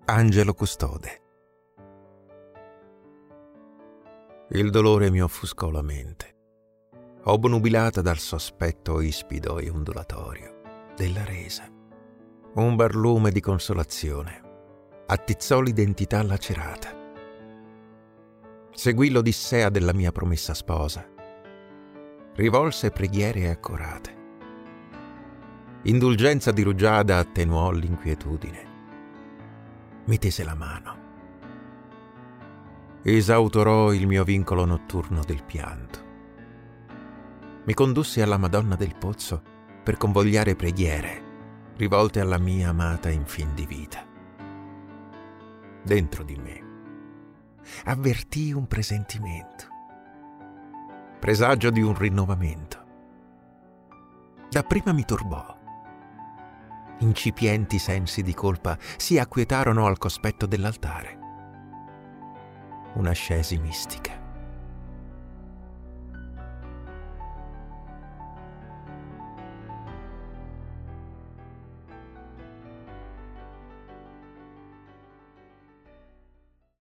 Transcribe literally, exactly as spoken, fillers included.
Angelo custode. Il dolore mi offuscò la mente, obnubilata dal sospetto ispido e ondulatorio della resa. Un barlume di consolazione attizzò l'identità lacerata. Seguì l'odissea della mia promessa sposa. Rivolse preghiere accorate. Indulgenza di rugiada attenuò l'inquietudine. Mi tese la mano. Esautorò il mio vincolo notturno del pianto. Mi condusse alla Madonna del Pozzo per convogliare preghiere rivolte alla mia amata in fin di vita. Dentro di me avvertii un presentimento, presagio di un rinnovamento. Dapprima mi turbò. Incipienti sensi di colpa si acquietarono al cospetto dell'altare. Un'ascesi mistica